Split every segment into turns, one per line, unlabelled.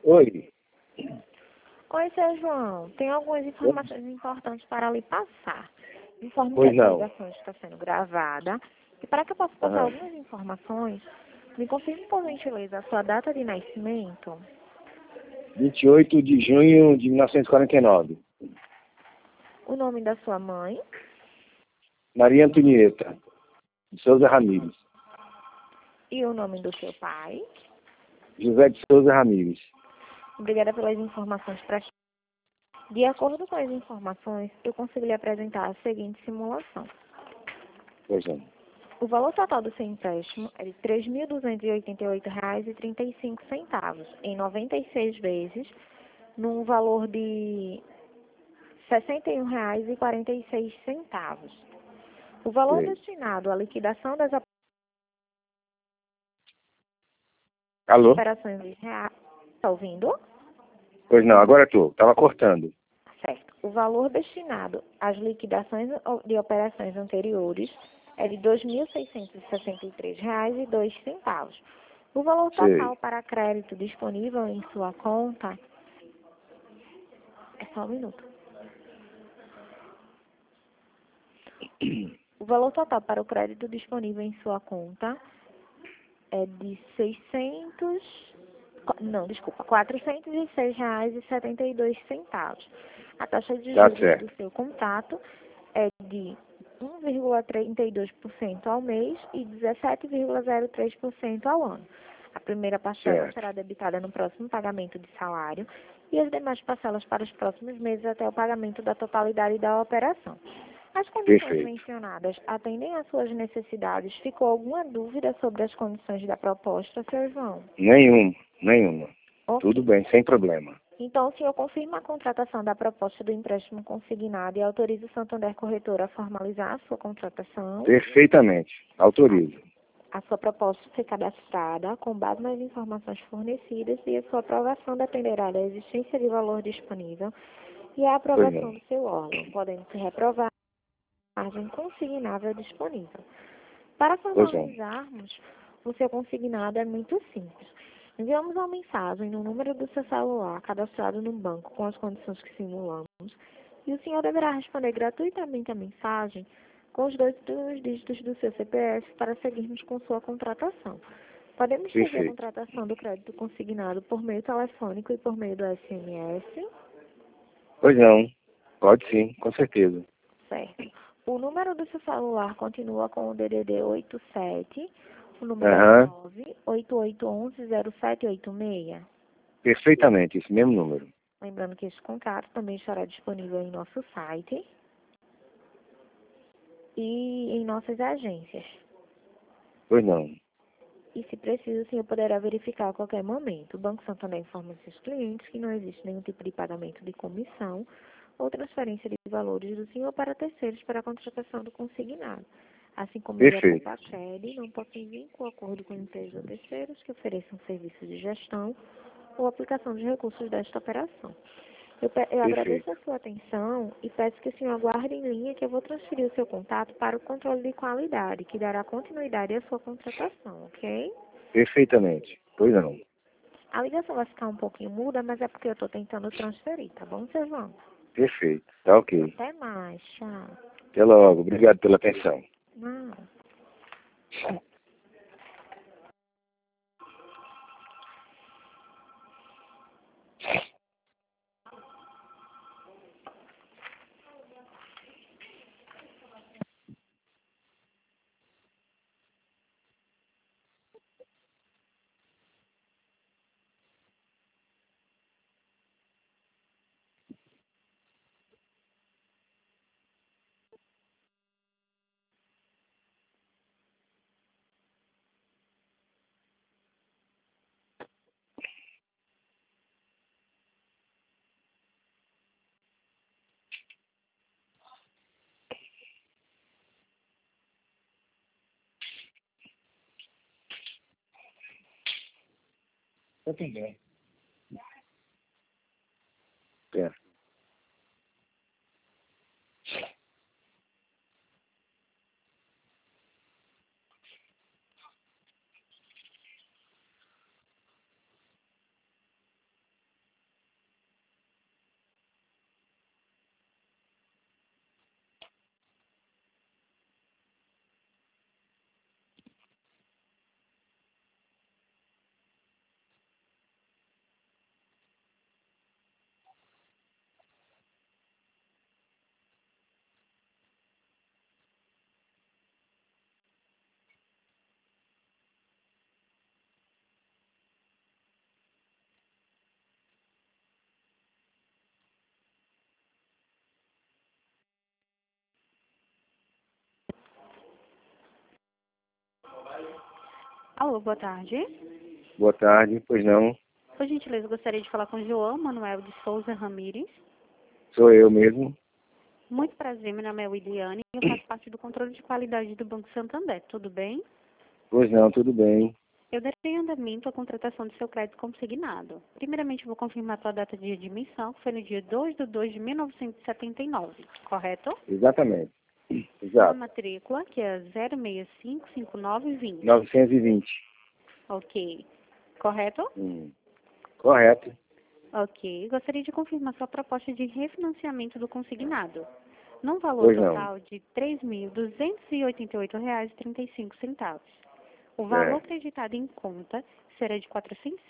Oi.
Oi, seu João. Tem algumas informações importantes para lhe passar. Informe que
Pois
essa
não.
ligação está sendo gravada. E para que eu possa passar algumas informações, me confirme, por gentileza, a sua data de nascimento,
28 de junho de 1949.
o nome da sua mãe
Maria Antonieta de Souza Ramírez.
e o nome do seu pai.
José de Souza Ramírez.
Obrigada pelas informações prestadas. De acordo com as informações, eu consigo lhe apresentar a seguinte simulação.
Pois não.
O valor total do seu empréstimo é de R$ 3.288,35 em 96 vezes, num valor de R$ 61,46. O valor
Sei.
destinado à liquidação das
Alô?
operações de reais... Está ouvindo?
Pois não, agora estou. Estava cortando.
Certo. O valor destinado às liquidações de operações anteriores é de R$ 2.663,02. O valor total
Sei.
para crédito disponível em sua conta é só um minuto. O valor total para o crédito disponível em sua conta é de R$ 406,72. A taxa de
Tá
juros
certo.
do seu contrato é de 1,32% ao mês e 17,03% ao ano. A primeira parcela
Certo.
será debitada no próximo pagamento de salário e as demais parcelas para os próximos meses até o pagamento da totalidade da operação. As condições
Perfeito.
mencionadas atendem às suas necessidades? Ficou alguma dúvida sobre as condições da proposta, seu João?
Nenhuma.
Ok.
Tudo bem, sem problema.
Então, o senhor confirma a contratação da proposta do empréstimo consignado e autoriza o Santander Corretora a formalizar a sua contratação?
Perfeitamente. Autorizo.
A sua proposta foi cadastrada com base nas informações fornecidas e a sua aprovação dependerá da existência de valor disponível e a
Pois
aprovação
não.
do seu órgão, podendo ser reprovada a margem consignável disponível. Para
Pois não.
formalizarmos o seu consignado é muito simples. Enviamos uma mensagem no número do seu celular cadastrado no banco com as condições que simulamos e o senhor deverá responder gratuitamente a mensagem com os dois últimos dígitos do seu CPF para seguirmos com sua contratação. Podemos fazer a
Perfeito.
contratação do crédito consignado por meio telefônico e por meio do SMS?
Pois não. Pode sim, com certeza.
Certo. O número do seu celular continua com o DDD 87, o número é
Aham.
988110786.
Perfeitamente, esse mesmo número.
Lembrando que esse contato também estará disponível em nosso site e em nossas agências.
Pois não.
E, se preciso, o senhor poderá verificar a qualquer momento. O Banco Santander informa seus clientes que não existe nenhum tipo de pagamento de comissão ou transferência de valores do senhor para terceiros para a contratação do consignado. Assim como ele
Perfeito.
a CACED, não possui vínculo acordo com empresas ou terceiros que ofereçam serviços de gestão ou aplicação de recursos desta operação. Eu agradeço a sua atenção e peço que o senhor aguarde em linha que eu vou transferir o seu contato para o controle de qualidade, que dará continuidade à sua contratação, ok?
Perfeitamente. Pois não.
A ligação vai ficar um pouquinho muda, mas é porque eu estou tentando transferir, tá bom, seu João?
Perfeito. Tá ok.
Até mais, tchau.
Até logo. Obrigado pela atenção.
Não.
Tá tudo bem. É.
Alô, boa tarde.
Boa tarde, pois não,
Por gentileza, gostaria de falar com João Manuel de Souza Ramires.
sou eu mesmo.
Muito prazer, meu nome é Williane e eu faço parte do controle de qualidade do Banco Santander. Tudo bem?
Pois não, tudo bem.
Eu darei andamento à contratação do seu crédito consignado. Primeiramente, eu vou confirmar a sua data de admissão, que foi no dia 2/2 de 1979, correto?
Exatamente.
Sua
Exato.
matrícula, que é 0655920.
920.
Ok. Correto?
Correto.
Ok. Gostaria de confirmar sua proposta de refinanciamento do consignado, num valor
Pois não.
total de R$ 3.288,35. O valor
É.
acreditado em conta será de R$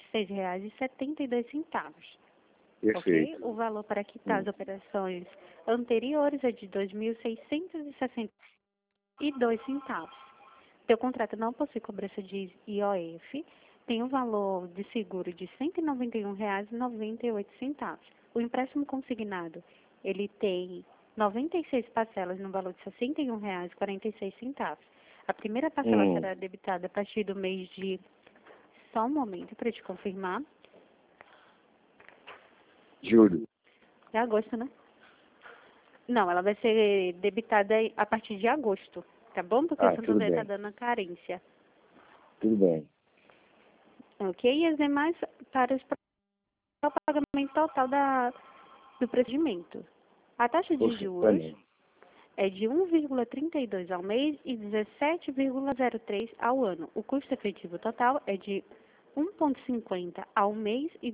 406,72. Ok?
Perfeito.
O valor para quitar as operações anteriores é de R$ 2.662. Seu contrato não possui cobrança de IOF, tem um valor de seguro de R$ 191,98. O empréstimo consignado, ele tem 96 parcelas no valor de R$ 61,46. A primeira parcela será debitada a partir do mês de... Só um momento para te confirmar.
Júlio.
É agosto, né? Não, ela vai ser debitada a partir de agosto, tá bom? Porque o
Tudo
Santander está
bem.
dando a carência.
Tudo bem.
Ok? E as demais para o pagamento total do procedimento. A taxa de
Poxa,
juros
também.
é de 1,32 ao mês e 17,03 ao ano. O custo efetivo total é de 1,50 ao mês e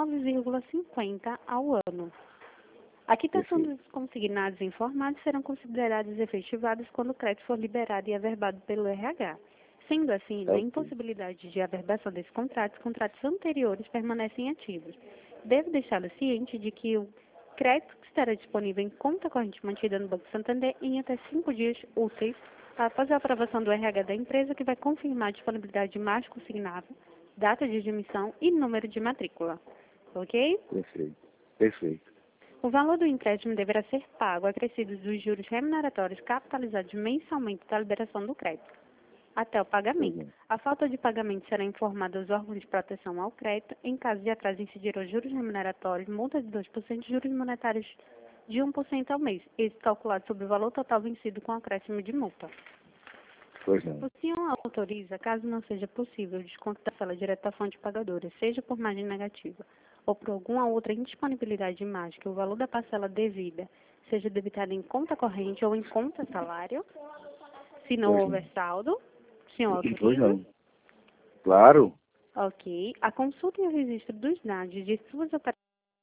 19,50 ao ano. A quitação dos consignados informados serão considerados efetivados quando o crédito for liberado e averbado pelo RH. Sendo assim, na
Ok.
impossibilidade de averbação desses contratos, contratos anteriores permanecem ativos. Devo deixá-lo ciente de que o crédito estará disponível em conta corrente mantida no Banco Santander em até 5 dias úteis após a aprovação do RH da empresa, que vai confirmar a disponibilidade de margem consignável, data de admissão e número de matrícula. Ok?
Perfeito. Perfeito.
O valor do empréstimo deverá ser pago acrescidos dos juros remuneratórios capitalizados mensalmente da liberação do crédito, até o pagamento. A falta de pagamento será informada aos órgãos de proteção ao crédito. Em caso de atraso, incidirão juros remuneratórios, multa de 2% e juros monetários de 1% ao mês, esse calculado sobre o valor total vencido com acréscimo de multa.
Pois não.
O senhor autoriza, caso não seja possível, o desconto da parcela direto da fonte pagadora, seja por margem negativa ou por alguma outra indisponibilidade de margem, que o valor da parcela devida seja debitado em conta corrente ou em conta salário, se não
Pois
houver saldo. O senhor
Pois
autoriza?
não. Claro.
Ok. A consulta e o registro dos dados de suas operações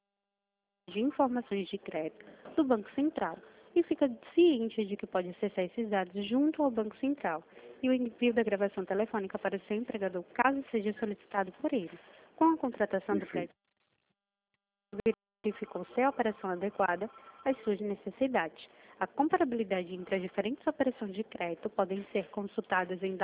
de informações de crédito do Banco Central e fica ciente de que pode acessar esses dados junto ao Banco Central e o envio da gravação telefônica para o seu empregador, caso seja solicitado por ele. Com a contratação do crédito, verificou se a operação adequada às suas necessidades. A comparabilidade entre as diferentes operações de crédito podem ser consultadas em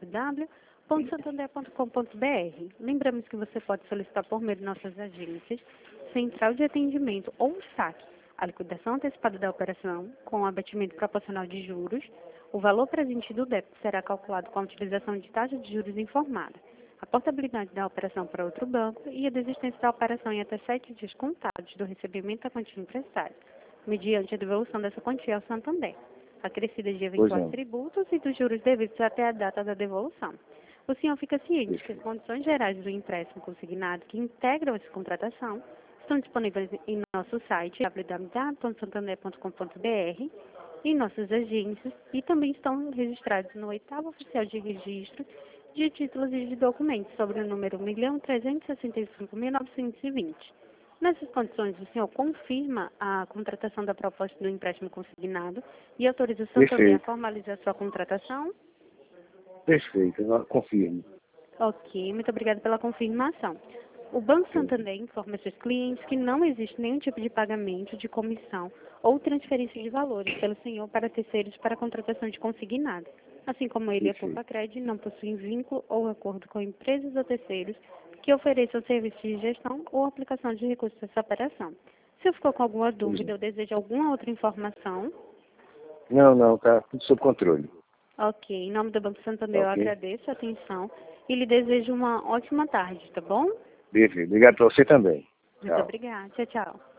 www.santander.com.br. Lembramos que você pode solicitar por meio de nossas agências, central de atendimento ou saque, a liquidação antecipada da operação com abatimento proporcional de juros. O valor presente do débito será calculado com a utilização de taxa de juros informada, a portabilidade da operação para outro banco e a desistência da operação em até 7 dias contados do recebimento da quantia emprestada, mediante a devolução dessa quantia ao Santander, acrescida de eventuais tributos e dos juros devidos até a data da devolução. O senhor fica ciente que as condições gerais do empréstimo consignado que integram essa contratação estão disponíveis em nosso site www.santander.com.br, em nossas agências e também estão registrados no 8º Oficial de Registro de Títulos e de Documentos sobre o número 1.365.920. Nessas condições, o senhor confirma a contratação da proposta do empréstimo consignado e autoriza o Santander a formalizar sua contratação?
Perfeito. Eu confirmo.
Ok, muito obrigada pela confirmação. O Banco Santander informa seus clientes que não existe nenhum tipo de pagamento de comissão ou transferência de valores pelo senhor para terceiros para a contratação de consignado. Assim como ele e a Compacred não possuem vínculo ou acordo com empresas ou terceiros que ofereçam serviços de gestão ou aplicação de recursos dessa operação. Se eu ficou com alguma dúvida ou deseja alguma outra informação...
Não, tá tudo sob controle.
Ok, em nome do Banco Santander eu
Ok.
agradeço a atenção e lhe desejo uma ótima tarde, tá bom?
Obrigado para você também.
Muito
Tchau.
obrigada. Tchau, tchau.